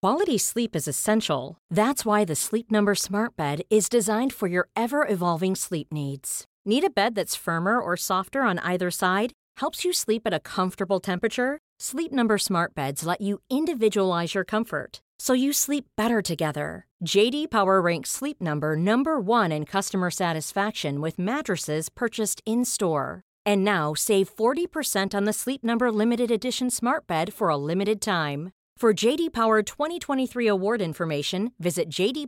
Quality sleep is essential. That's why the Sleep Number Smart Bed is designed for your ever-evolving sleep needs. Need a bed that's firmer or softer on either side? Helps you sleep at a comfortable temperature? Sleep Number Smart Beds let you individualize your comfort, so you sleep better together. J.D. Power ranks Sleep Number number 1 in customer satisfaction with mattresses purchased in-store. And now, save 40% on the Sleep Number Limited Edition Smart Bed for a limited time. For J.D. Power 2023 award information, visit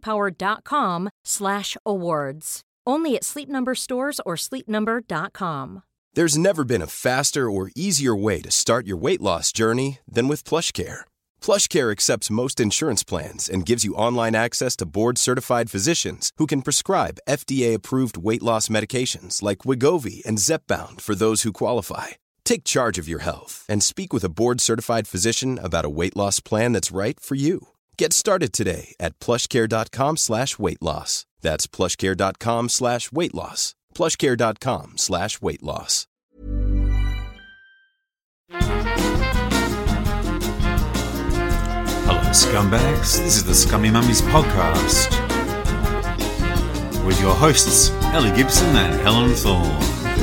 jdpower.com/awards. Only at Sleep Number stores or sleepnumber.com. There's never been a faster or easier way to start your weight loss journey than with PlushCare. PlushCare accepts most insurance plans and gives you online access to board-certified physicians who can prescribe FDA-approved weight loss medications like Wegovy and Zepbound for those who qualify. Take charge of your health and speak with a board-certified physician about a weight loss plan that's right for you. Get started today at plushcare.com/weight loss. That's plushcare.com/weight loss. plushcare.com/weight loss. Hello, scumbags. This is the Scummy Mummies podcast with your hosts, Ellie Gibson and Helen Thorne.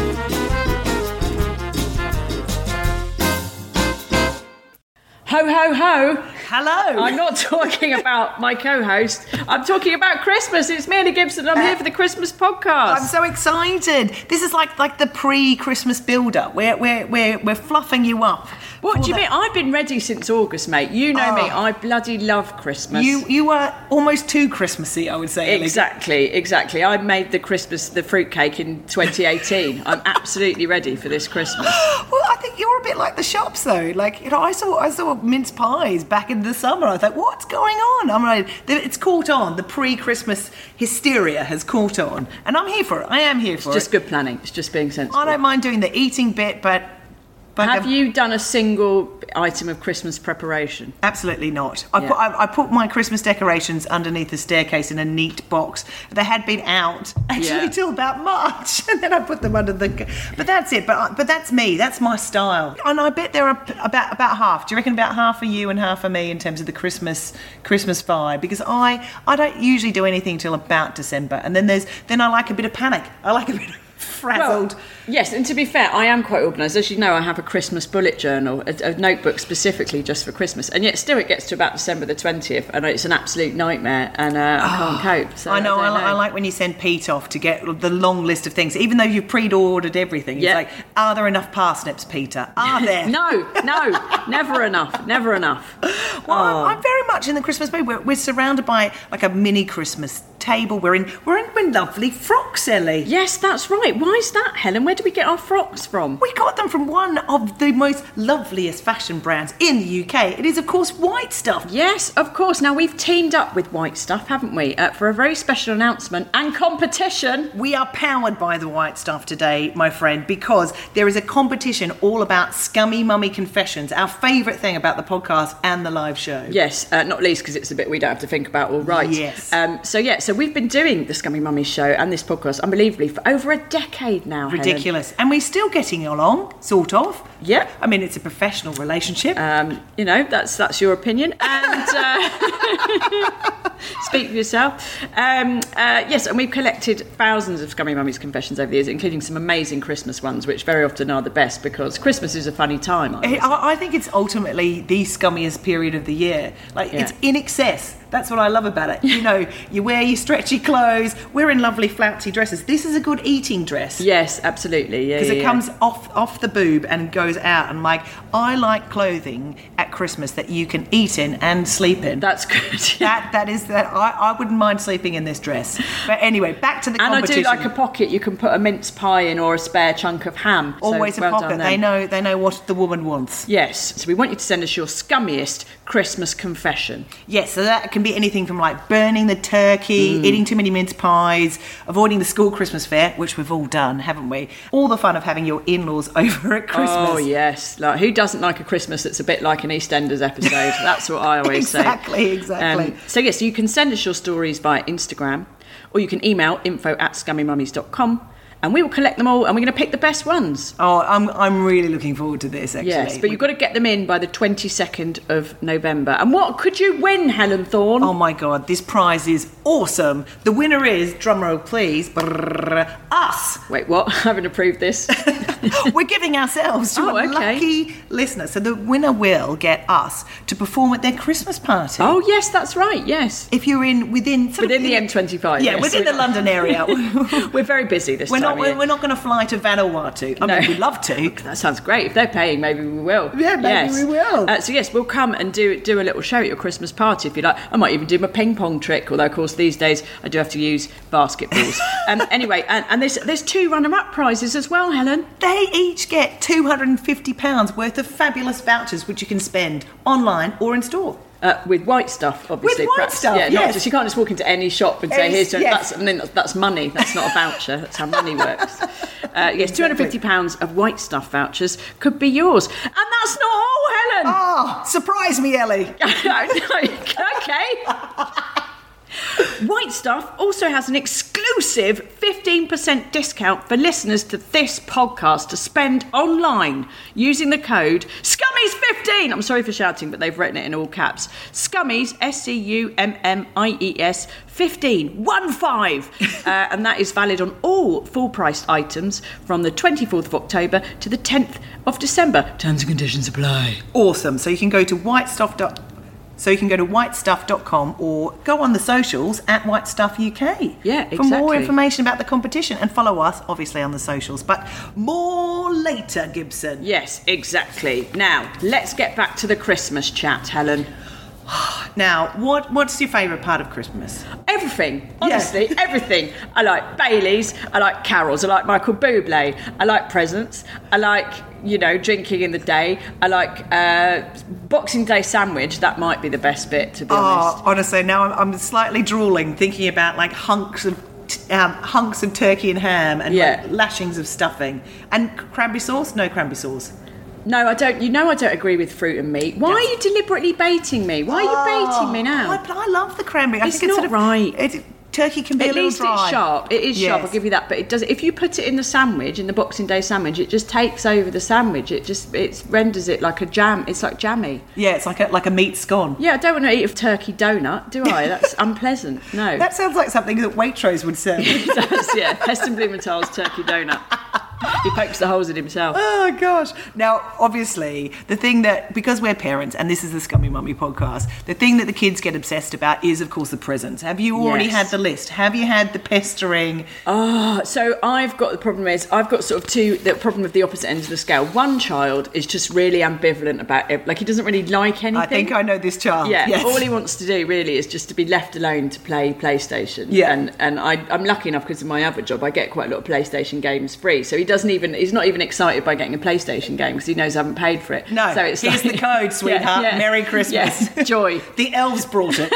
Ho, ho, ho. Hello. I'm not talking about my co-host. I'm talking about Christmas. It's me, Ellie Gibson. I'm here for the Christmas podcast. I'm so excited. This is like the pre-Christmas build-up. We're fluffing you up. What do you mean? I've been ready since August, mate. You know me. I bloody love Christmas. You were almost too Christmassy, I would say. Exactly. I made the fruitcake in 2018. I'm absolutely ready for this Christmas. Well, I think you're a bit like the shops, though. Like, you know, I saw mince pies back in the summer. I thought, what's going on? I'm right. It's caught on. The pre-Christmas hysteria has caught on, and I'm here for it. I am here for it. It's just good planning. It's just being sensible. I don't mind doing the eating bit, but have you done a single item of Christmas preparation? Absolutely not. I put my Christmas decorations underneath the staircase in a neat box. They had been out actually till about March, and then I put them under the. But that's it. But that's me. That's my style. And I bet there are about half. Do you reckon about half for you and half for me in terms of the Christmas vibe? Because I don't usually do anything till about December, and then I like a bit of panic. I like a bit of frazzled. Well, yes, and to be fair, I am quite organised. As you know, I have a Christmas bullet journal, a notebook specifically just for Christmas, and yet still it gets to about December the 20th, and it's an absolute nightmare, and I can't cope. So I know. I like when you send Pete off to get the long list of things, even though you've pre-ordered everything. It's like, are there enough parsnips, Peter? Are there? No, never enough. Well, I'm very much in the Christmas mood. We're surrounded by like a mini Christmas table. We're in lovely frocks, Ellie. Yes, that's right. Why is that, Helen? Where do we get our frocks from? We got them from one of the most loveliest fashion brands in the UK. It is, of course, White Stuff. Yes, of course. Now, we've teamed up with White Stuff, haven't we, for a very special announcement and competition. We are powered by the White Stuff today, my friend, because there is a competition all about Scummy Mummy Confessions, our favourite thing about the podcast and the live show. Yes, not least because it's the bit we don't have to think about all right. Yes. So we've been doing the Scummy Mummy show and this podcast, unbelievably, for over a decade now, Ridiculous. Helen. And we're still getting along, sort of. Yeah. I mean, it's a professional relationship. That's your opinion. And speak for yourself. Yes, and we've collected thousands of Scummy Mummies confessions over the years, including some amazing Christmas ones, which very often are the best because Christmas is a funny time. I think it's ultimately the scummiest period of the year. It's in excess. That's what I love about it. You know, you wear your stretchy clothes. We're in lovely flouncy dresses. This is a good eating dress. Yes, absolutely. Yeah, because it comes off the boob and goes out. And I like clothing at Christmas that you can eat in and sleep in. That's good. That is that. I wouldn't mind sleeping in this dress. But anyway, back to the competition. And I do like a pocket you can put a mince pie in or a spare chunk of ham. Always a pocket. They know what the woman wants. Yes. So we want you to send us your scummiest Christmas confession. Yes. So that can be anything from burning the turkey, eating too many mince pies, avoiding the school Christmas fair, which we've all done, haven't we? All the fun of having your in-laws over at Christmas. Oh yes, who doesn't like a Christmas that's a bit like an EastEnders episode? That's what I always say. Exactly. So yes, you can send us your stories via Instagram, or you can email info@scummymummies.com. and we will collect them all, and we're going to pick the best ones. Oh, I'm really looking forward to this, actually. Yes, but you've got to get them in by the 22nd of November. And what could you win, Helen Thorne? Oh my God, this prize is awesome. The winner is, drumroll please, us. Wait, what? I haven't approved this. We're giving ourselves to a lucky listener. So the winner will get us to perform at their Christmas party. Oh, yes, that's right, yes. If you're within the M25. Yeah, yes, within the London area. We're very busy this time of year. We're not going to fly to Vanuatu. I mean, we'd love to. That sounds great. If they're paying, maybe we will. Yeah, maybe we will. So yes, we'll come and do a little show at your Christmas party if you like. I might even do my ping pong trick, although of course these days I do have to use basketballs. Anyway, and there's 2 runner-up prizes as well, Helen. They each get £250 worth of fabulous vouchers which you can spend online or in store. With White Stuff, obviously. With White Stuff, yeah, yes. Not just, you can't just walk into any shop and say, here's... Yes. That's money. That's not a voucher. That's how money works. Yes, £250 of White Stuff vouchers could be yours. And that's not all, Helen! Oh, surprise me, Ellie. Okay. White Stuff also has an exclusive 15% discount for listeners to this podcast to spend online using the code SCUMMIES15. I'm sorry for shouting, but they've written it in all caps. SCUMMIES, SCUMMIES 15, 15. And that is valid on all full-priced items from the 24th of October to the 10th of December. Terms and conditions apply. Awesome. So you can go to whitestuff.com or go on the socials at White Stuff UK. Yeah, exactly. For more information about the competition, and follow us, obviously, on the socials. But more later, Gibson. Yes, exactly. Now, let's get back to the Christmas chat, Helen. Now, what's your favourite part of Christmas? Everything, honestly, everything. I like Baileys, I like carols, I like Michael Bublé, I like presents, I like, drinking in the day, I like Boxing Day sandwich. That might be the best bit, to be honest. Honestly, now I'm slightly drooling thinking about like hunks of turkey and ham and like lashings of stuffing. And cranberry sauce? No cranberry sauce. No, I don't. I don't agree with fruit and meat. Why are you deliberately baiting me? Why are you baiting me now? I love the cranberry. It's not right. Turkey can be a little dry. At least it's sharp. It is sharp, I'll give you that. But it does. If you put it in the sandwich, in the Boxing Day sandwich, it just takes over the sandwich. It renders it like a jam. It's like jammy. Yeah, it's like a meat scone. Yeah, I don't want to eat a turkey donut, do I? That's unpleasant. No. That sounds like something that Waitrose would serve. It does, yeah. Heston Blumenthal's turkey donut. He pokes the holes in himself. Oh, gosh. Now, obviously, the thing that, because we're parents, and this is the Scummy Mummy podcast, the thing that the kids get obsessed about is, of course, the presents. Have you already had the list? Have you had the pestering? So I've got, the problem is, I've got sort of the problem of the opposite ends of the scale. One child is just really ambivalent about it. Like, he doesn't really like anything. I think I know this child. Yeah, yes. All he wants to do, really, is just to be left alone to play PlayStation. Yeah. And I'm lucky enough, because of my other job, I get quite a lot of PlayStation games free. So he's not even excited by getting a PlayStation game because he knows I haven't paid for it. No, so it's here's the code, sweetheart. Yeah. Merry Christmas. Yes, joy. The elves brought it.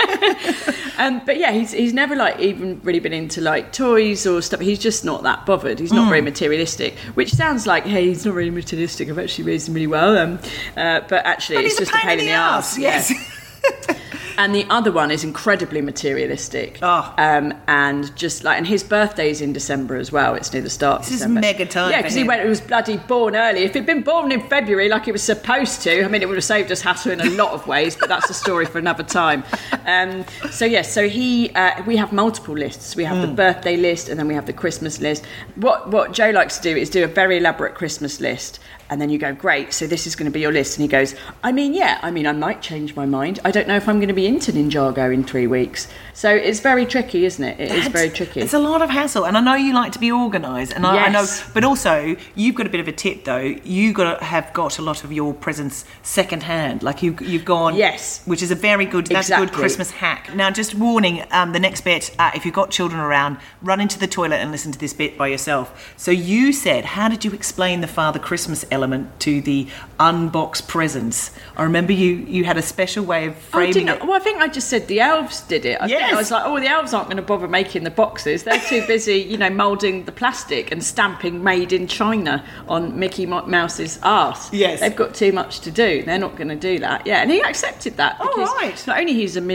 But yeah, he's never like even really been into like toys or stuff. He's just not that bothered. He's not very materialistic, which sounds like, hey, he's not really materialistic. I've actually raised him really well. But actually, it's just a pain in the arse. Yes. Yeah. And the other one is incredibly materialistic. And just like, and his birthday's in December as well. It's near the start of December. This is mega time. Yeah, because he was bloody born early. If he'd been born in February like he was supposed to, I mean, it would have saved us hassle in a lot of ways, but that's a story for another time. So we have multiple lists. We have the birthday list, and then we have the Christmas list. What Joe likes to do is do a very elaborate Christmas list. And then you go, great, so this is going to be your list. And he goes, I might change my mind. I don't know if I'm going to be into Ninjago in 3 weeks. So it's very tricky, isn't it? It is very tricky. It's a lot of hassle. And I know you like to be organised. And I know, but also, you've got a bit of a tip, though. You've got to have got a lot of your presents second-hand. Like, you've gone... Yes. Which is a very good... That's a good Christmas hack. Now, just warning, the next bit, if you've got children around, run into the toilet and listen to this bit by yourself. So you said, how did you explain the Father Christmas element to the unboxed presents? I remember you had a special way of framing it. Well, I think I just said the elves did it. I was like, the elves aren't going to bother making the boxes. They're too busy, moulding the plastic and stamping made in China on Mickey Mouse's arse. Yes. They've got too much to do. They're not going to do that. Yeah, and he accepted that. Because right. not only is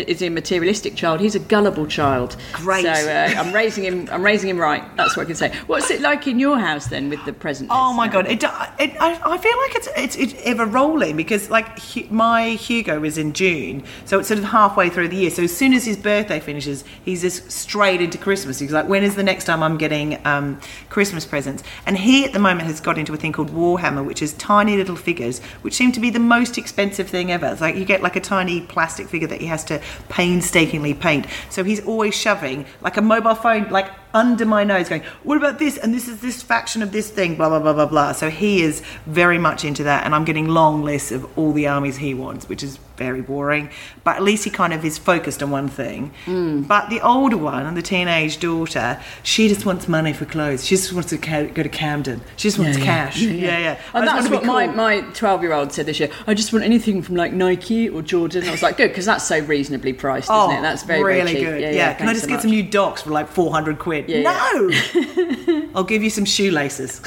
is a materialistic child. He's a gullible child. Great. So I'm raising him right. That's what I can say. What's it like in your house then with the present list? Oh my God! I feel like it's ever rolling because like my Hugo is in June, so it's sort of halfway through the year. So as soon as his birthday finishes, he's just straight into Christmas. He's like, when is the next time I'm getting Christmas presents? And he at the moment has got into a thing called Warhammer, which is tiny little figures, which seem to be the most expensive thing ever. It's like you get like a tiny plastic figure that he has to painstakingly paint. So he's always shoving like a mobile phone like under my nose going, what about this? And this is this faction of this thing, blah, blah, blah, blah, blah. So he is very much into that. And I'm getting long lists of all the armies he wants, which is very boring. But at least he kind of is focused on one thing. But the older one, the teenage daughter, she just wants money for clothes. She just wants to go to Camden. She just wants cash. Yeah. And that's what my 12-year-old said this year. I just want anything from like Nike or Jordan. I was like, good, because that's so reasonably priced, isn't it? That's very, really very cheap. Good. Yeah. Can I just get some new Docs for like 400 quid? No! I'll give you some shoelaces.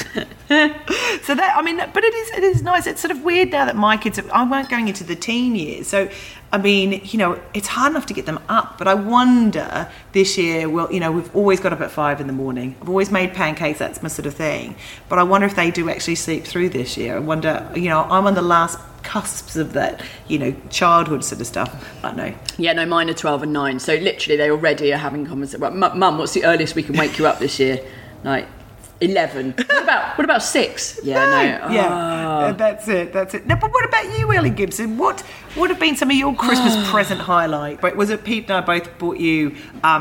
So that, I mean, but it is nice. It's sort of weird now that my kids aren't going into the teen years. So, I mean, you know, it's hard enough to get them up, but I wonder this year, well, you know, we've always got up at 5 a.m. I've always made pancakes, that's my sort of thing. But I wonder if they do actually sleep through this year. I wonder, you know, I'm on the last cusps of that, you know, childhood sort of stuff. I don't know. Yeah, no, mine are 12 and 9. So literally they already are having conversations. Well, Mum, what's the earliest we can wake you up this year? Like 11. What about 6? Yeah, no. Yeah, that's it. Now, but what about you, Ellie Gibson? What have been some of your Christmas present highlights? Was it Pete and I both bought you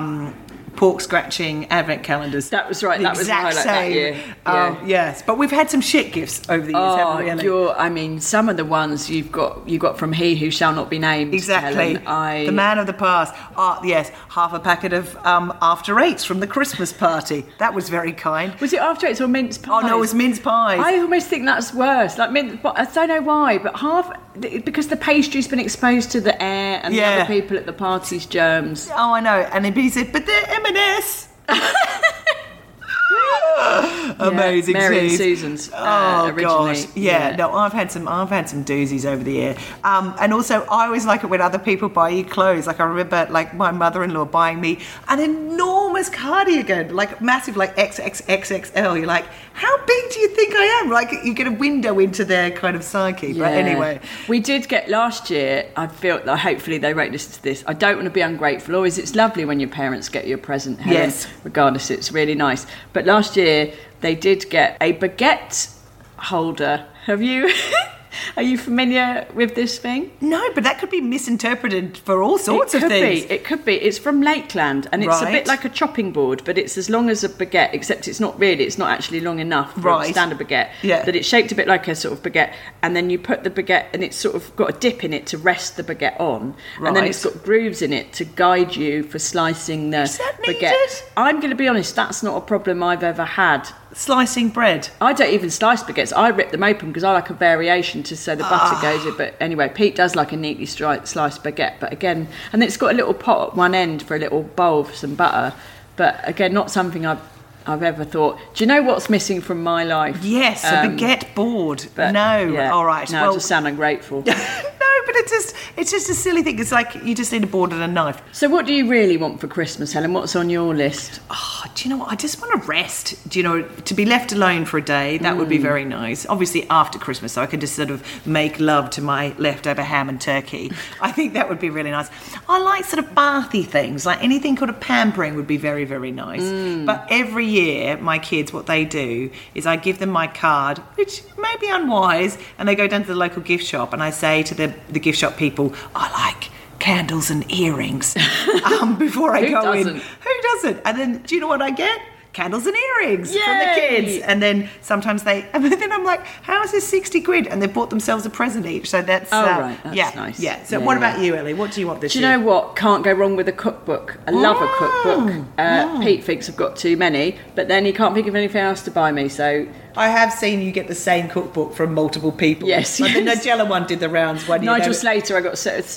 pork scratching advent calendars? That was right. That was the highlight that year. Yes, but we've had some shit gifts over the years, haven't we, Ellie? I mean, some of the ones you got from He Who Shall Not Be Named. Exactly. Helen. The man of the past. Yes, half a packet of After Eights from the Christmas party. That was very kind. Was it After Eights or mince pies? Oh no, it was mince pies. I almost think that's worse. Like but I don't know why, but because the pastry's been exposed to the air and the other people at the party's germs. Oh, I know. And he said, but they're M&S. Amazing. Mary and Susan's originally. Gosh. Yeah, no, I've had some doozies over the year. And also I always like it when other people buy you clothes. Like I remember like my mother-in-law buying me an enormous cardigan, like massive, like XXXXL. You're like, how big do you think I am? Like you get a window into their kind of psyche. But anyway. We did get last year, I feel that hopefully they won't listen to this. I don't want to be ungrateful. Always it's lovely when your parents get you a present, Helen. Yes. Regardless, it's really nice. But last year they did get a baguette holder. Have you? Are you familiar with this thing? No, but that could be misinterpreted for all sorts of things. It could be. It's from Lakeland, and it's a bit like a chopping board, but it's as long as a baguette, except it's not actually long enough for a standard baguette. Yeah. That it's shaped a bit like a sort of baguette, and then you put the baguette, and it's sort of got a dip in it to rest the baguette on, and then it's got grooves in it to guide you for slicing the baguette. I'm going to be honest, that's not a problem I've ever had. Slicing bread. I don't even slice baguettes. I rip them open because I like a variation so the butter goes in. But anyway, Pete does like a neatly sliced baguette. But again, and it's got a little pot at one end for a little bowl for some butter. But again, not something I've ever thought. Do you know what's missing from my life? Yes, a baguette board. All right. No, I just sound ungrateful. No, but it's just a silly thing. It's like you just need a board and a knife. So what do you really want for Christmas, Helen? What's on your list? Oh, do you know what? I just want to rest. Do you know, to be left alone for a day, that would be very nice. Obviously after Christmas, so I can just sort of make love to my leftover ham and turkey. I think that would be really nice. I like sort of bathy things, like anything called a pampering would be very, very nice. But every year, my kids, what they do is I give them my card, which may be unwise, and they go down to the local gift shop, and I say to the gift shop people, I like candles and earrings before I go in. Who doesn't? And then, do you know what I get? Candles and earrings from the kids. And then sometimes then I'm like, how is this 60 quid? And they've bought themselves a present each. So that's... That's nice. Yeah. So what about you, Ellie? What do you want this year? Do you know what? Can't go wrong with a cookbook. I love a cookbook. Pete thinks I've got too many, but then he can't think of anything else to buy me, so... I have seen you get the same cookbook from multiple people. Yes. Like the Nigella one did the rounds one year. Nigel Slater, I got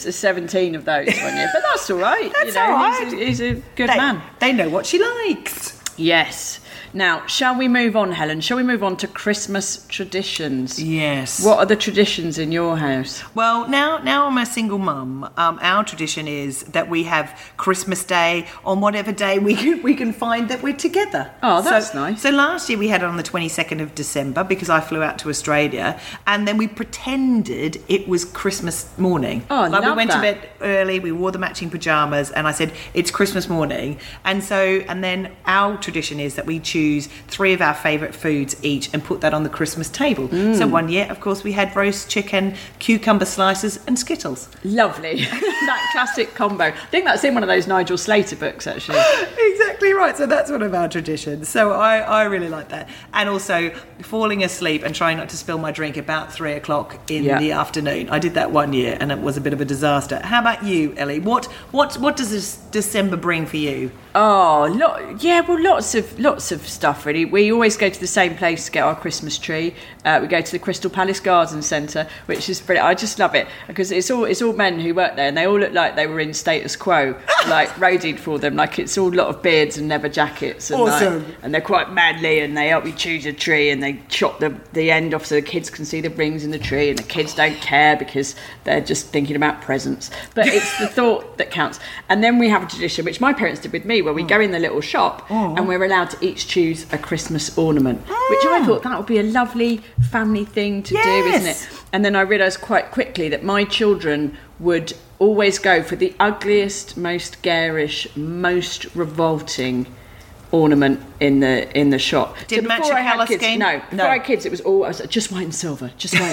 17 of those one year. But that's all right. That's all right. He's a good man. They know what she likes. Yes. Now, shall we move on, Helen? Shall we move on to Christmas traditions? Yes. What are the traditions in your house? Well, now I'm a single mum. Our tradition is that we have Christmas Day on whatever day we can find that we're together. Oh, that's nice. So last year we had it on the 22nd of December because I flew out to Australia, and then we pretended it was Christmas morning. Oh, I love we went that. to bed early, we wore the matching pyjamas, and I said, it's Christmas morning. And then our tradition is that we choose 3 of our favourite foods each and put that on the Christmas table. So one year, of course, we had roast chicken, cucumber slices and Skittles. Lovely. That classic combo. I think that's in one of those Nigel Slater books, actually. Exactly right. So that's one of our traditions. So I really like that. And also falling asleep and trying not to spill my drink about 3 o'clock in the afternoon. I did that one year and it was a bit of a disaster. How about you, Ellie? What does this December bring for you? Oh, lots of stuff really. We always go to the same place to get our Christmas tree. We go to the Crystal Palace Garden Centre, which is brilliant. I just love it because it's all men who work there, and they all look like they were in Status Quo, like roadied for them. Like it's all a lot of beards and leather jackets, and awesome. And they're quite manly, and they help you choose a tree, and they chop the end off so the kids can see the rings in the tree, and the kids don't care because they're just thinking about presents. But it's the thought that counts. And then we have a tradition which my parents did with me, where we go in the little shop and we're allowed to each choose a Christmas ornament, which I thought that would be a lovely family thing to do, isn't it? And then I realised quite quickly that my children would always go for the ugliest, most garish, most revolting ornament in the shop. Didn't match your colour scheme? No, before I had kids, it was all, I was like, just white and silver.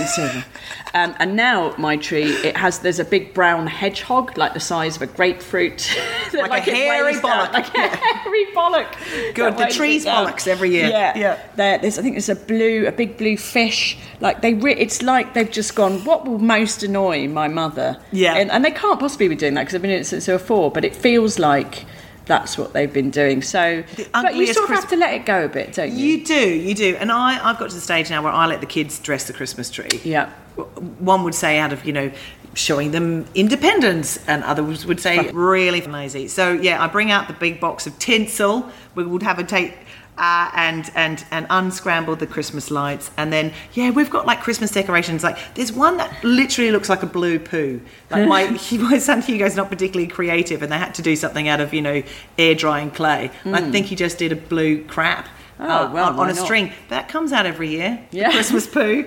And now my tree, there's a big brown hedgehog, like the size of a grapefruit. Like a hairy bollock. Like a hairy bollock. Good, the tree's bollocks every year. Yeah. I think there's a big blue fish. Like it's like they've just gone, what will most annoy my mother? Yeah. And they can't possibly be doing that because they've been doing it since they were 4, but it feels like that's what they've been doing. So, but you sort of have to let it go a bit, don't you? You do. And I've got to the stage now where I let the kids dress the Christmas tree. Yeah. One would say out of, showing them independence, and others would say really lazy. So, I bring out the big box of tinsel. We would have a take... and unscramble the Christmas lights, and then we've got like Christmas decorations. Like there's one that literally looks like a blue poo. Like my son Hugo's not particularly creative, and they had to do something out of air drying clay. I think he just did a blue crap on a string. That comes out every year. Yeah, the Christmas poo.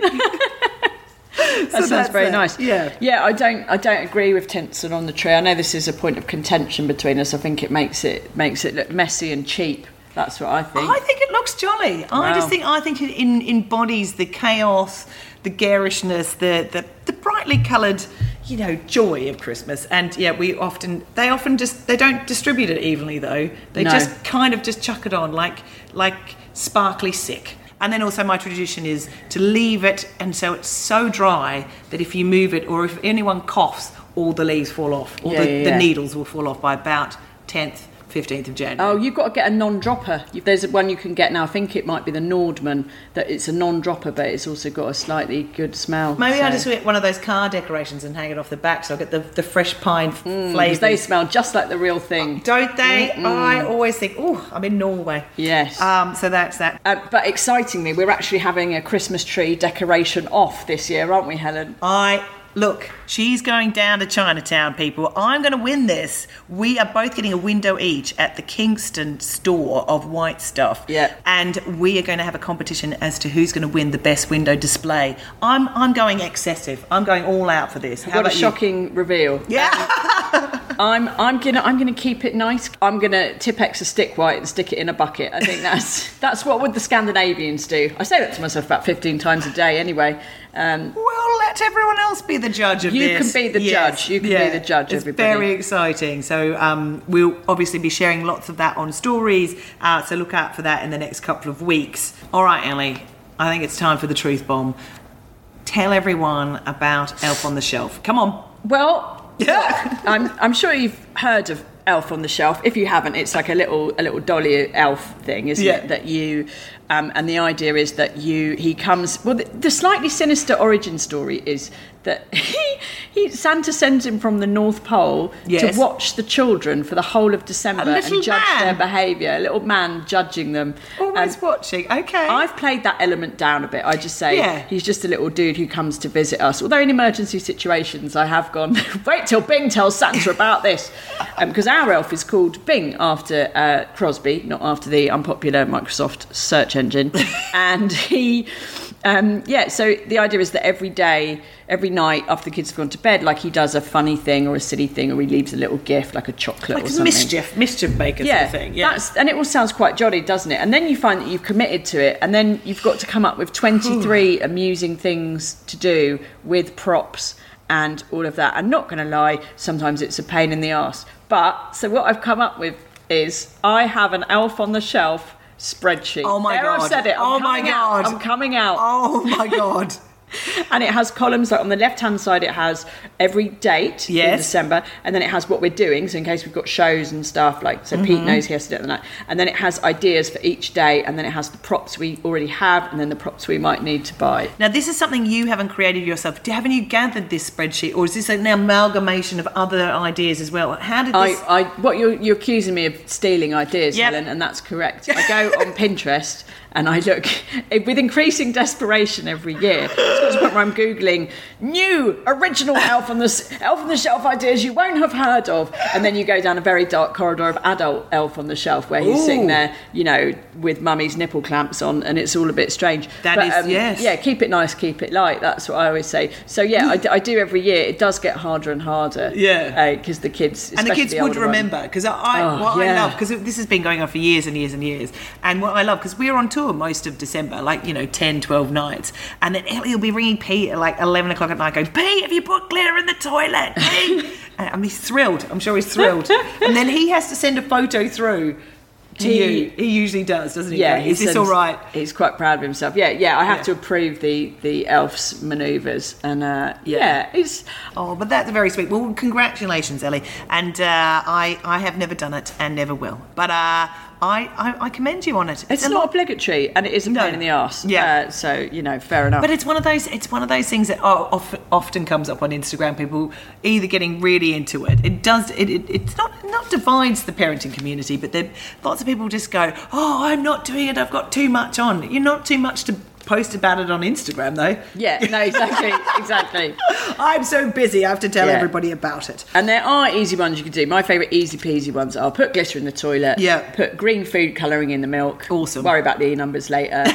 That sounds very nice. Yeah. I don't agree with tinsel on the tree. I know this is a point of contention between us. I think it makes it look messy and cheap. That's what I think. I think it looks jolly. I think it embodies the chaos, the garishness, the brightly coloured, joy of Christmas. And they don't distribute it evenly though. They just kind of just chuck it on like sparkly sick. And then also my tradition is to leave it, and so it's so dry that if you move it, or if anyone coughs, all the leaves fall off. The needles will fall off by about 10th, 15th of January. Oh, you've got to get a non-dropper. There's one you can get now. I think it might be the Nordman, that it's a non-dropper, but it's also got a slightly good smell. Maybe I just get one of those car decorations and hang it off the back, so I'll get the fresh pine flavours. They smell just like the real thing. Don't they? I always think, I'm in Norway. Yes. So that's that. But excitingly, we're actually having a Christmas tree decoration off this year, aren't we, Helen? Look, she's going down to Chinatown, people. I'm going to win this. We are both getting a window each at the Kingston store of White Stuff. Yeah. And we are going to have a competition as to who's going to win the best window display. I'm going excessive. I'm going all out for this. What a shocking reveal. Yeah. I'm gonna keep it nice. I'm gonna Tipp-Ex a stick white and stick it in a bucket. I think that's what would the Scandinavians do. I say that to myself about 15 times a day anyway. Well, let everyone else be the judge of this. You can be the judge. You can be the judge, it's everybody. Very exciting. So we'll obviously be sharing lots of that on stories. So look out for that in the next couple of weeks. All right, Ellie, I think it's time for the truth bomb. Tell everyone about Elf on the Shelf. Come on. Well, I'm sure you've heard of Elf on the Shelf. If you haven't, it's like a little dolly elf thing, isn't it? That you and the idea is that he comes. Well, the slightly sinister origin story is that Santa sends him from the North Pole to watch the children for the whole of December and judge their behaviour. A little man judging them. Always watching, okay. I've played that element down a bit. I just say he's just a little dude who comes to visit us. Although in emergency situations I have gone, wait till Bing tells Santa about this. Because our elf is called Bing after Crosby, not after the unpopular Microsoft search engine. And he... so the idea is that every night after the kids have gone to bed, like he does a funny thing or a silly thing, or he leaves a little gift like a chocolate or something. Mischief maker sort of thing. Yeah, and it all sounds quite jolly, doesn't it? And then you find that you've committed to it, and then you've got to come up with 23 amusing things to do with props and all of that. I'm not going to lie, sometimes it's a pain in the arse. But, so what I've come up with is I have an Elf on the Shelf spreadsheet. Oh my God. I've said it. I'm coming out. Oh my God. And it has columns, like on the left-hand side it has every date in December, and then it has what we're doing, so in case we've got shows and stuff, like, so Pete knows he has to do it the night, and then it has ideas for each day, and then it has the props we already have, and then the props we might need to buy. Now, this is something you haven't created yourself. Haven't you gathered this spreadsheet, or is this an amalgamation of other ideas as well? How did this... What you're accusing me of stealing ideas, Helen, and that's correct. I go on Pinterest and I look with increasing desperation every year. It's got to the point where I'm Googling new original Elf on the Shelf ideas you won't have heard of. And then you go down a very dark corridor of adult Elf on the Shelf where he's sitting there, with mummy's nipple clamps on, and it's all a bit strange. Yeah, keep it nice, keep it light. That's what I always say. So, I do every year. It does get harder and harder. Yeah. Because the kids... And the kids would remember. Because I love... Because this has been going on for years and years and years. And what I love, because we're on tour most of December, 10, 12 nights, and then Ellie will be ringing Pete at 11 o'clock at night going, Pete, have you put glitter in the toilet? Pete? And he's thrilled. I'm sure he's thrilled. And then he has to send a photo through to you. He usually does, doesn't he? Yeah. Is this all right? He's quite proud of himself. Yeah. I have to approve the elf's manoeuvres, and it's... Oh, but that's very sweet. Well, congratulations, Ellie. And I have never done it and never will. But I commend you on it. It's not obligatory, and it is a pain in the arse. Yeah. So fair enough. But it's one of those things that often comes up on Instagram. People either getting really into it. It's not divides the parenting community, but lots of people just go, oh, I'm not doing it. I've got too much on. You're not too much to post about it on Instagram, though. Yeah, no, exactly. I'm so busy, I have to tell everybody about it. And there are easy ones you can do. My favourite easy peasy ones are put glitter in the toilet, put green food colouring in the milk, awesome, worry about the E-numbers later,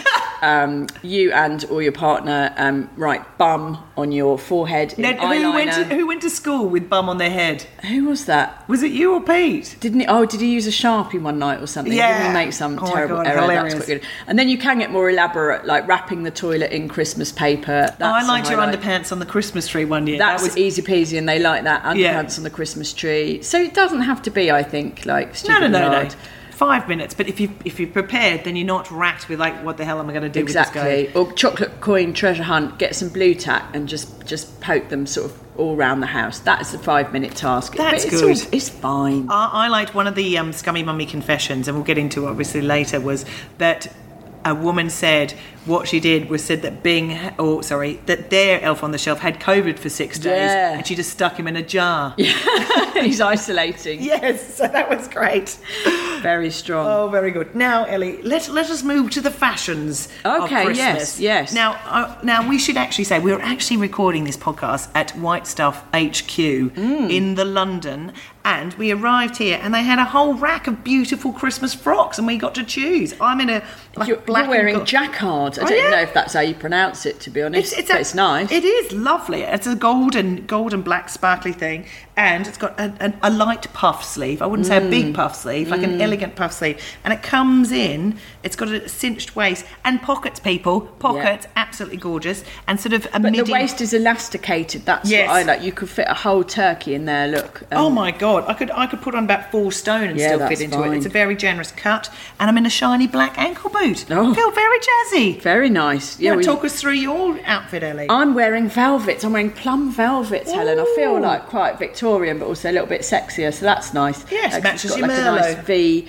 you or your partner write bum on your forehead in eyeliner. Who went to school with bum on their head? Who was that? Was it you or Pete? Did he use a Sharpie one night or something? Yeah. Didn't he make some terrible God, error? hilarious. That's quite good. And then you can get more elaborate, like wrapping the toilet in Christmas paper. I liked your underpants on the Christmas tree one year. That was easy peasy, and they like that, underpants on the Christmas tree. So it doesn't have to be, I think, like stupid hard. 5 minutes, but if you're prepared, then you're not racked with what the hell am I going to do with this guy? Or chocolate coin treasure hunt, get some blue tack and just poke them sort of all around the house. That's a 5-minute task. That's good. It's fine. I liked one of the Scummy Mummy confessions, and we'll get into obviously later, was that a woman said what she did was said that that their Elf on the Shelf had COVID for 6 days, and she just stuck him in a jar. He's isolating. Yes, so that was great. Very strong. Oh, very good. Now, Ellie, let us move to the fashions of Christmas. Yes. Now we should actually say we're actually recording this podcast at White Stuff HQ in the London, and we arrived here and they had a whole rack of beautiful Christmas frocks, and we got to choose. I'm in a black. You're wearing jacquard. I don't know if that's how you pronounce it, to be honest. It's nice. It is lovely. It's a golden black sparkly thing, and it's got a light puff sleeve. I wouldn't say a big puff sleeve, like an elegant puff sleeve. And it comes in, it's got a cinched waist and pockets, absolutely gorgeous. And sort of a But the waist is elasticated, that's what I like. You could fit a whole turkey in there, look. Oh my God, I could put on about 4 stone and still fit into it. It's a very generous cut, and I'm in a shiny black ankle boot. I feel very jazzy. Very nice. Yeah, talk us through your outfit, Ellie. I'm wearing velvets. I'm wearing plum velvets, Helen. I feel like quite Victorian. Victorian, but also a little bit sexier, so that's nice. Yes, 'cause matches it's got your like a Merlot. nice V.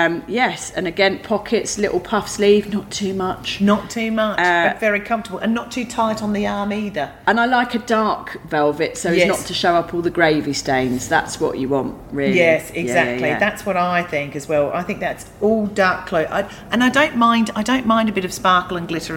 Yes, and again, pockets, little puff sleeve, not too much. Not too much, but very comfortable, and not too tight on the arm either. And I like a dark velvet, so Yes. as not to show up all the gravy stains. That's what you want, really. Yes, Yeah, exactly. yeah. That's what I think as well. I think that's all dark clothes, and I don't mind. I don't mind a bit of sparkle and glitter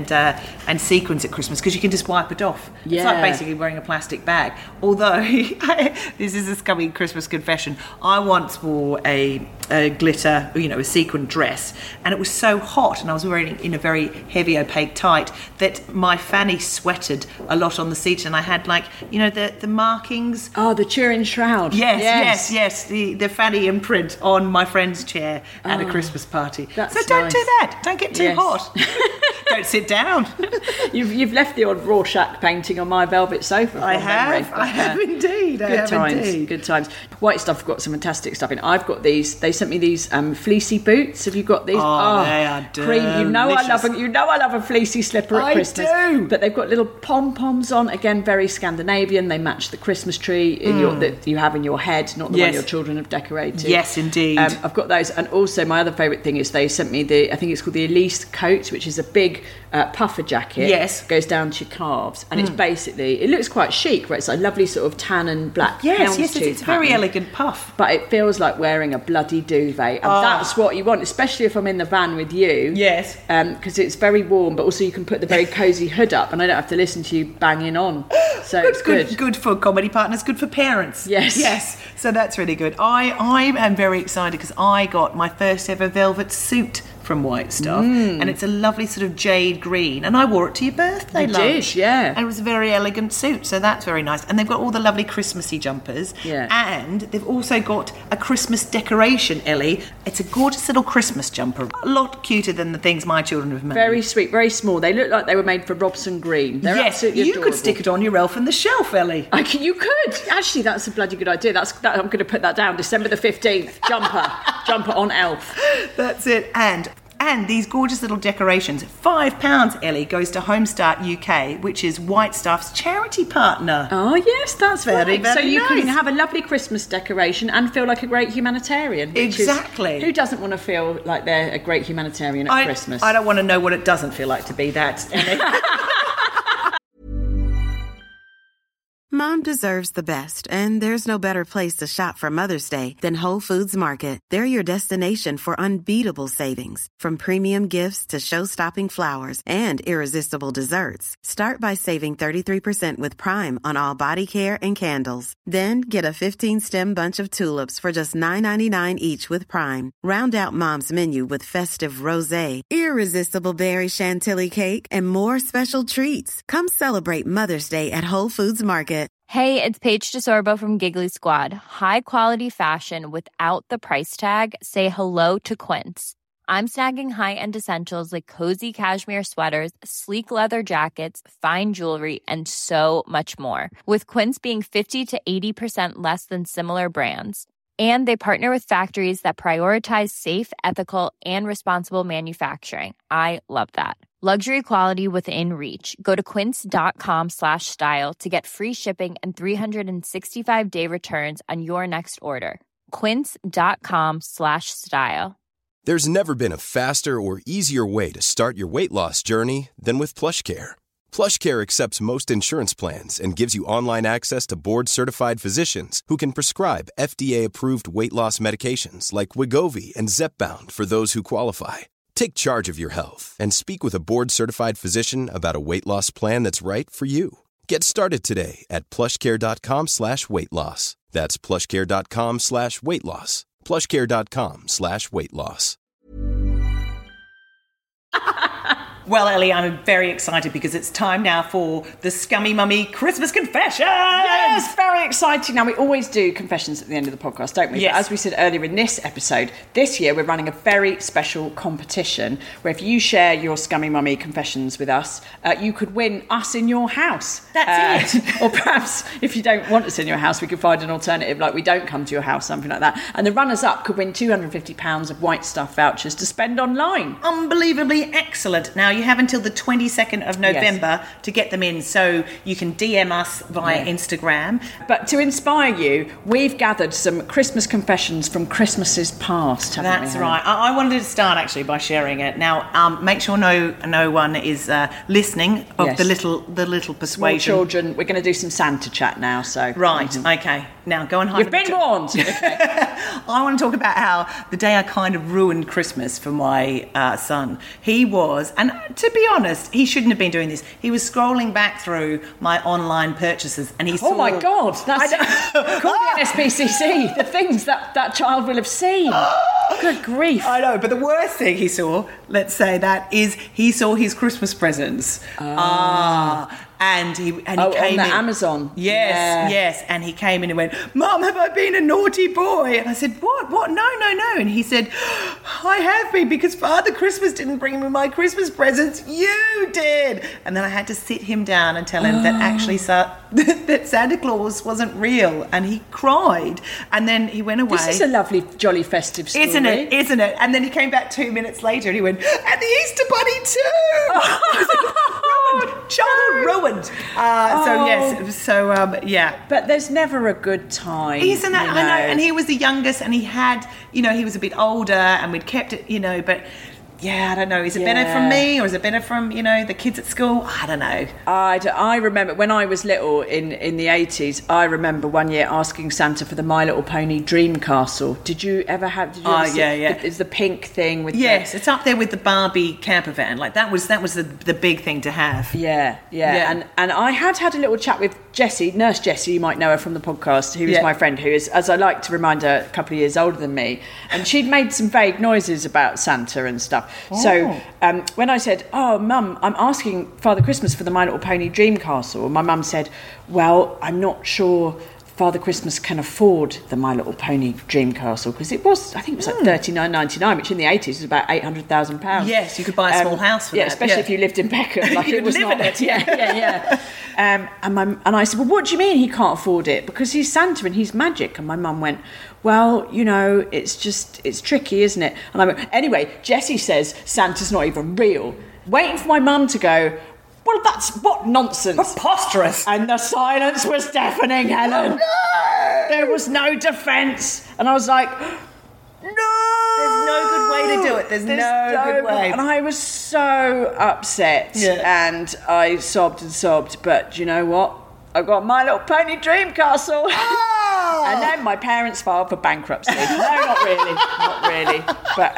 and sequins at Christmas because you can just wipe it off. It's like Yeah. basically wearing a plastic bag. Although this is a scummy Christmas confession. I once wore a glitter, a sequin dress, and it was so hot, and I was wearing it in a very heavy opaque tight that my fanny sweated a lot on the seat, and I had the markings. Oh, the Turin shroud. Yes. The fanny imprint on my friend's chair at a Christmas party. That's so don't nice. do that. Don't get too Yes. hot. Don't sit down. You've left the odd Rorschach painting on my velvet sofa. I from memory, have. but, I have indeed. Good times. White Stuff have got some fantastic stuff in. I've got these. They sent me these fleecy boots. Have you got these? Oh, they are cream. I love delicious. I love a fleecy slipper at I Christmas. do. But they've got little pom poms on. Again, very Scandinavian. They match the Christmas tree that you have in your head, not the one Yes. your children have decorated. Yes, indeed. I've got those, and also my other favourite thing is they sent me I think it's called the Elise coat, which is a big puffer jacket. Yes. Goes down to your calves, and it's basically, it looks quite chic, right? It's a lovely sort of tan and black Yes, houndstooth it's a very pattern. elegant puff. But it feels like wearing a bloody duvet, and that's what you want, especially if I'm in the van with you. Yes. Because it's very warm, but also you can put the very cosy hood up, and I don't have to listen to you banging on. So it's good. Good for comedy partners. Good for parents. Yes. So that's really good. I am very excited because I got my first ever velvet suit from White Stuff, and it's a lovely sort of jade green, and I wore it to your birthday You lunch. did, yeah. And it was a very elegant suit, so that's very nice. And they've got all the lovely Christmassy jumpers, Yeah. and they've also got a Christmas decoration, Ellie. It's a gorgeous little Christmas jumper, a lot cuter than the things my children have made. Very sweet, very small. They look like they were made for Robson Green. They're yes, absolutely you adorable. could stick it on your Elf in the Shelf, Ellie. You could. Actually, that's a bloody good idea. I'm going to put that down. December the 15th. Jumper on Elf. That's it. And these gorgeous little decorations. £5, Ellie, goes to Homestart UK, which is White Stuff's charity partner. Oh, yes, that's Very, right. very So you nice. can have a lovely Christmas decoration and feel like a great humanitarian. which is- Exactly. who doesn't want to feel like they're a great humanitarian at Christmas? I don't want to know what it doesn't feel like to be that. Ellie. Mom deserves the best, and there's no better place to shop for Mother's Day than Whole Foods Market. They're your destination for unbeatable savings, from premium gifts to show-stopping flowers and irresistible desserts. Start by saving 33% with Prime on all body care and candles. Then get a 15-stem bunch of tulips for just $9.99 each with Prime. Round out Mom's menu with festive rosé, irresistible berry chantilly cake, and more special treats. Come celebrate Mother's Day at Whole Foods Market. Hey, it's Paige DeSorbo from Giggly Squad. High quality fashion without the price tag. Say hello to Quince. I'm snagging high-end essentials like cozy cashmere sweaters, sleek leather jackets, fine jewelry, and so much more. With Quince being 50 to 80% less than similar brands. And they partner with factories that prioritize safe, ethical, and responsible manufacturing. I love that. Luxury quality within reach. Go to quince.com/style to get free shipping and 365-day returns on your next order. Quince.com/style. There's never been a faster or easier way to start your weight loss journey than with PlushCare. PlushCare accepts most insurance plans and gives you online access to board-certified physicians who can prescribe FDA-approved weight loss medications like Wegovy and Zepbound for those who qualify. Take charge of your health and speak with a board-certified physician about a weight loss plan that's right for you. Get started today at plushcare.com/weight loss. That's plushcare.com/weight loss. plushcare.com/weight loss. Well, Ellie, I'm very excited because it's time now for the Scummy Mummy Christmas Confession. Yes, very exciting. Now, we always do confessions at the end of the podcast, don't we? Yes. But as we said earlier in this episode, this year we're running a very special competition where if you share your Scummy Mummy confessions with us, you could win us in your house. That's it. Or perhaps if you don't want us in your house, we could find an alternative, like we don't come to your house, something like that. And the runners-up could win £250 of White Stuff vouchers to spend online. Unbelievably excellent. Now, you have until the 22nd of November to get them in, so you can DM us via Instagram. But to inspire you, we've gathered some Christmas confessions from Christmases past, haven't we? That's right. I wanted to start actually by sharing it. Now, make sure no one is listening of the little persuasion. Small children. We're going to do some Santa chat now. So right, okay. Now go and hide. You've been warned. Okay. I want to talk about how the day I kind of ruined Christmas for my son. He was, and to be honest, he shouldn't have been doing this. He was scrolling back through my online purchases, and he saw. Oh my God! That's call the NSPCC. The things that child will have seen. Good grief! I know, but the worst thing he saw, let's say that, is he saw his Christmas presents. And he came on in. Amazon. Yes. And he came in and went, "Mum, have I been a naughty boy?" And I said, What? No. And he said, "I have been, because Father Christmas didn't bring me my Christmas presents. You did." And then I had to sit him down and tell him that actually that Santa Claus wasn't real. And he cried. And then he went away. This is a lovely, jolly festive story. Isn't it? And then he came back 2 minutes later and he went, "And the Easter Bunny too." Childhood ruined. But there's never a good time. Isn't it? I know. And he was the youngest, and he had, he was a bit older, and we'd kept it, but. Yeah, I don't know. Is it better from me, or is it better from, the kids at school? I don't know. I remember when I was little in the 80s, I remember one year asking Santa for the My Little Pony Dream Castle. Did you ever have... It's the pink thing with... Yes, it's up there with the Barbie camper van. Like, that was the big thing to have. Yeah. And I had a little chat with Jessie, Nurse Jessie, you might know her from the podcast, who is my friend, who is, as I like to remind her, a couple of years older than me. And she'd made some vague noises about Santa and stuff. Oh. So when I said, "Oh, Mum, I'm asking Father Christmas for the My Little Pony Dream Castle," my mum said, "Well, I'm not sure Father Christmas can afford the My Little Pony Dream Castle, because I think it was like $39.99, which in the 80s was about £800,000. Yes, you could buy a small house for that. Especially if you lived in Peckham. Like it was not. Yeah. And I said, "Well, what do you mean he can't afford it? Because he's Santa and he's magic." And my mum went, "Well, it's tricky, isn't it?" And I went, "Anyway, Jessie says Santa's not even real." Waiting for my mum to go, "Well, that's what nonsense." Preposterous. And the silence was deafening, Helen. Oh, no. There was no defence. And I was like, "No!" There's no good way to do it. There's no good way. And I was so upset. Yeah. And I sobbed and sobbed. But do you know what? I got My Little Pony Dream Castle. Oh! And then my parents filed for bankruptcy. No, not really. But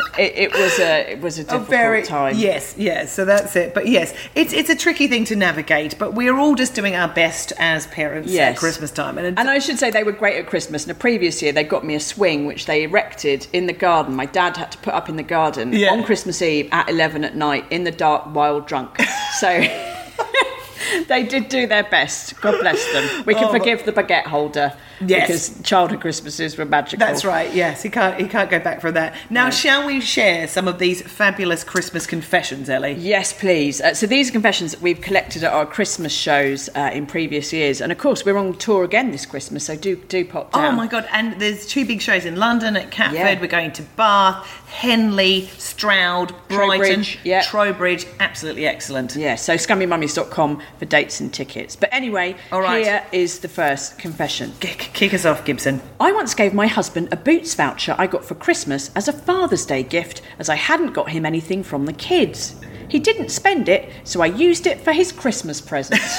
it was a difficult time. Yes. So that's it. But yes, it's a tricky thing to navigate. But we're all just doing our best as parents at Christmas time. And I should say they were great at Christmas. In the previous year, they got me a swing which they erected in the garden. My dad had to put up in the garden on Christmas Eve at 11 at night in the dark, wild drunk. So. They did do their best. God bless them. We can forgive the baguette holder. Yes. Because childhood Christmases were magical. That's right, yes. He can't go back from that. Now, shall we share some of these fabulous Christmas confessions, Ellie? Yes, please. So these are confessions that we've collected at our Christmas shows in previous years. And, of course, we're on tour again this Christmas, so do pop down. Oh, my God. And there's 2 big shows in London at Catford. Yeah. We're going to Bath, Henley, Stroud, Brighton, Trowbridge. Absolutely excellent. Yeah, so scummymummies.com for dates and tickets. But anyway, here is the first confession. Kick us off, Gibson. I once gave my husband a Boots voucher I got for Christmas as a Father's Day gift, as I hadn't got him anything from the kids. He didn't spend it, so I used it for his Christmas presents.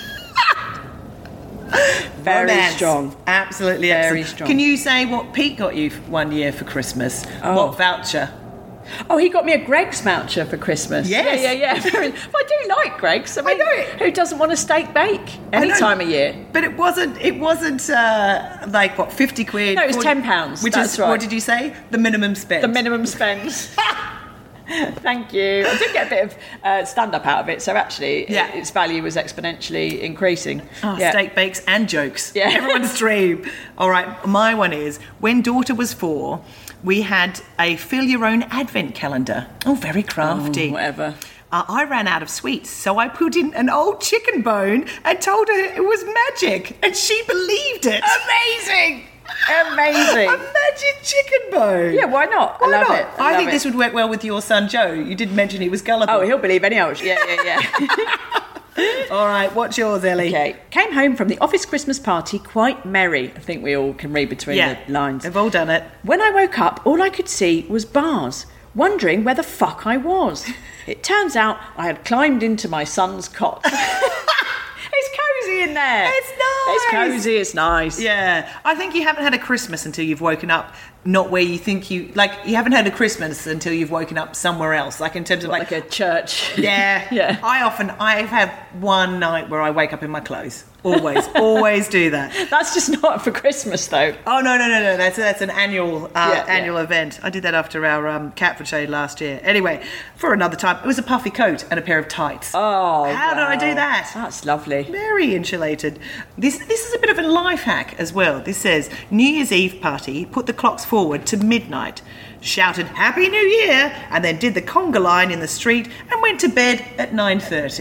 Very strong. Absolutely very excellent. Strong. Can you say what Pete got you one year for Christmas? What voucher? Oh, he got me a Greggs voucher for Christmas. Yes. Yeah. I do like Greggs. I mean, who doesn't want a steak bake any time of year? But it wasn't like, what, 50 quid? No, it was £10. Which is, what did you say? The minimum spend. The minimum spend. Thank you. I did get a bit of stand-up out of it, so actually its value was exponentially increasing. Steak bakes and jokes. Yeah. Everyone's dream. All right, my one is, when daughter was 4, we had a fill-your-own advent calendar. Oh, very crafty. Whatever. I ran out of sweets, so I put in an old chicken bone and told her it was magic, and she believed it. Amazing! Amazing. A magic chicken bone. Yeah, why not? Why I love not? it. I think this would work well with your son Joe. You did mention he was gullible. Oh, he'll believe any old. Yeah. All right, what's yours, Ellie? Okay. Came home from the office Christmas party quite merry. I think we all can read between the lines. They've all done it. When I woke up, all I could see was bars, wondering where the fuck I was. It turns out I had climbed into my son's cot. It's cosy in there. It's nice. It's cosy, it's nice. Yeah. I think you haven't had a Christmas until you've woken up not where you think you... Like, you haven't had a Christmas until you've woken up somewhere else. Like, in terms of, Like a church. Yeah. Yeah. I've had one night where I wake up in my clothes. Always do that. That's just not for Christmas, though. Oh, no. That's an annual event. I did that after our Catford show last year. Anyway, for another time, it was a puffy coat and a pair of tights. Oh, how did I do that? That's lovely. Very insulated. This is a bit of a life hack as well. This says, New Year's Eve party, put the clocks forward to midnight, shouted Happy New Year, and then did the conga line in the street and went to bed at 9:30.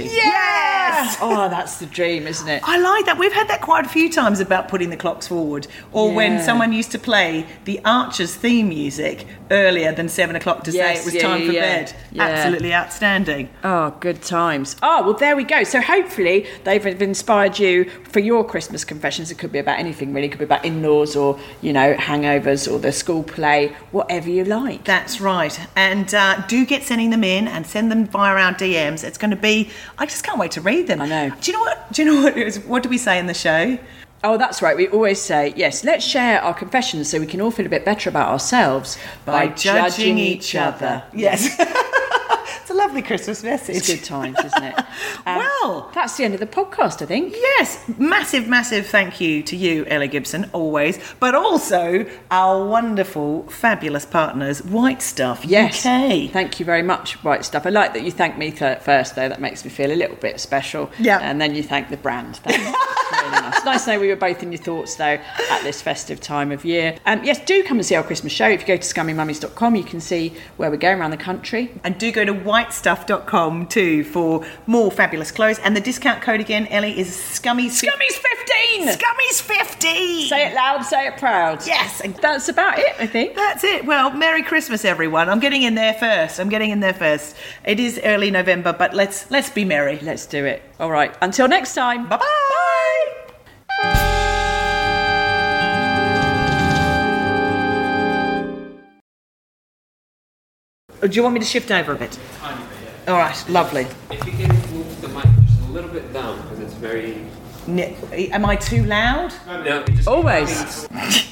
Yes! Oh, that's the dream, isn't it? I like that. We've had that quite a few times about putting the clocks forward, or when someone used to play the Archers theme music earlier than 7 o'clock to say it was time for bed. Yeah. Absolutely outstanding. Oh, good times. Oh, well, there we go. So hopefully they've inspired you for your Christmas confessions. It could be about anything, really. It could be about in-laws or, hangovers or the school play, whatever you like. That's right. And do get sending them in and send them via our DMs. It's going to be... I just can't wait to read them. I know. Do you know what? What do we say in the show? Oh, that's right. We always say, yes, let's share our confessions so we can all feel a bit better about ourselves by judging each other. Yes. It's a lovely Christmas message. It's good times, isn't it? Well, that's the end of the podcast, I think. Yes. Massive thank you to you, Ellie Gibson, always, but also our wonderful, fabulous partners, White Stuff UK. Thank you very much, White Stuff. I like that you thank me first, though. That makes me feel a little bit special. Yeah. And then you thank the brand. That's really nice. It's nice to know we were both in your thoughts, though, at this festive time of year. Yes, do come and see our Christmas show. If you go to scummymummies.com, you can see where we're going around the country. And do go to whitestuff.com too for more fabulous clothes. And the discount code again, Ellie, is Scummies 15! Scummies 15! Say it loud, say it proud. Yes. That's about it, I think. That's it. Well, Merry Christmas, everyone. I'm getting in there first. It is early November, but let's be merry. Let's do it. All right. Until next time. Bye-bye. Do you want me to shift over a bit? Tiny bit. All right, lovely. If you can move the mic just a little bit down, because it's very... Am I too loud? No, it just always.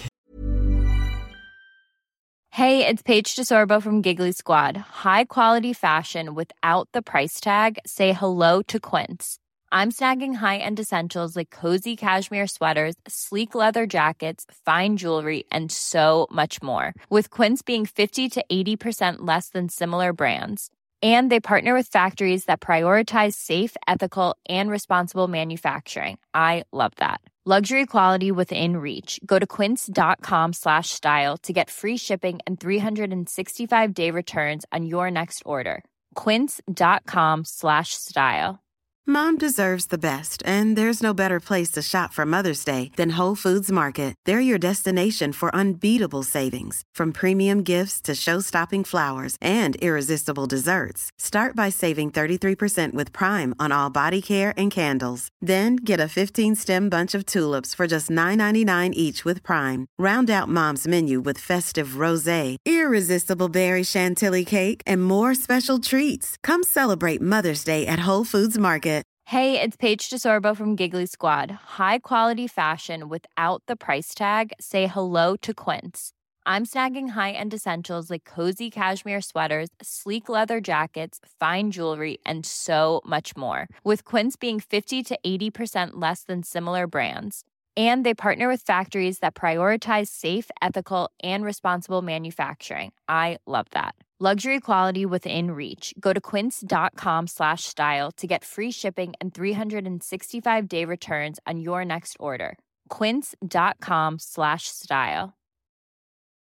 Hey, it's Paige DeSorbo from Giggly Squad. High quality fashion without the price tag. Say hello to Quince. I'm snagging high-end essentials like cozy cashmere sweaters, sleek leather jackets, fine jewelry, and so much more. With Quince being 50 to 80% less than similar brands. And they partner with factories that prioritize safe, ethical, and responsible manufacturing. I love that. Luxury quality within reach. Go to quince.com/style to get free shipping and 365-day returns on your next order. Quince.com/style. Mom deserves the best, and there's no better place to shop for Mother's Day than Whole Foods Market. They're your destination for unbeatable savings, from premium gifts to show-stopping flowers and irresistible desserts. Start by saving 33% with Prime on all body care and candles. Then get a 15-stem bunch of tulips for just $9.99 each with Prime. Round out Mom's menu with festive rosé, irresistible berry chantilly cake, and more special treats. Come celebrate Mother's Day at Whole Foods Market. Hey, it's Paige DeSorbo from Giggly Squad. High quality fashion without the price tag. Say hello to Quince. I'm snagging high-end essentials like cozy cashmere sweaters, sleek leather jackets, fine jewelry, and so much more. With Quince being 50 to 80% less than similar brands. And they partner with factories that prioritize safe, ethical, and responsible manufacturing. I love that. Luxury quality within reach. Go to quince.com/style to get free shipping and 365-day returns on your next order. Quince.com/style.